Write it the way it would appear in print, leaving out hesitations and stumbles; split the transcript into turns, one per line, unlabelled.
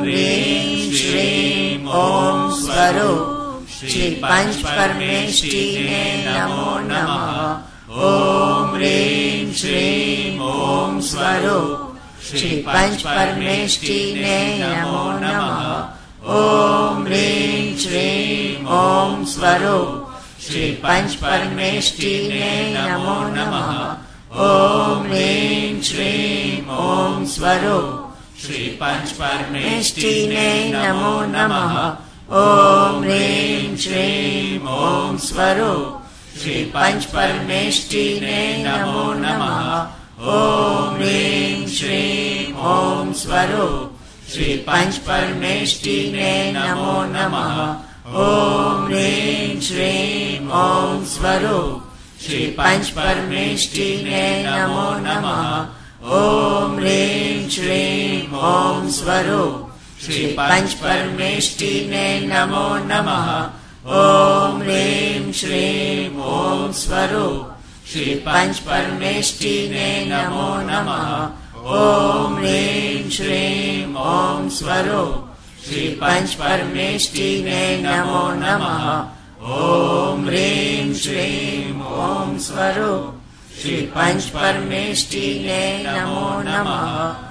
રીમ શ્રીમ ઓમ સ્વરૂપ શ્રી પંચ પરમેષ્ઠીને નમો નમઃ. ઓમ રીમ શ્રીમ ઓમ સ્વરૂપ શ્રી પંચ પરમેષ્ઠીને નમો નમઃ. ઓમ રીમ શ્રીમ ઓમ સ્વરૂપ શ્રી પંચ પરમેષ્ઠીને નમો નમઃ. ઓમ રીમ શ્રીમ ઓમ સ્વરૂપ શ્રી પંચ પરમેષ્ઠીને નમો નમઃ. ઓમ રીમ શ્રીમ ઓમ સ્વરૂપ શ્રી પંચ પરમેષ્ઠીને નમો નમઃ. ઓમ રીમ શ્રીમ ઓમ સ્વરૂપ શ્રી પંચ પરમેષ્ઠીને નમો નમઃ. ઓમ રીમ શ્રીમ ઓમ સ્વરૂપ શ્રી પંચ પરમેષ્ઠીને નમો નમઃ. ઓમ રીમ શ્રીમ ઓમ સ્વરૂપ શ્રી પંચ પરમેષ્ઠીને નમો નમઃ. ઓમ રીમ શ્રીમ ઓમ સ્વરૂપ શ્રી પંચ પરમેષ્ઠીને નમો નમઃ. ઓમ રીમ શ્રીમ ઓમ સ્વરૂપ શ્રી પંચ પરમેષ્ઠીને નમો નમઃ. ઓમ રીમ શ્રીમ ઓમ સ્વરૂપ શ્રી પંચ પરમેષ્ઠીને નમો નમઃ.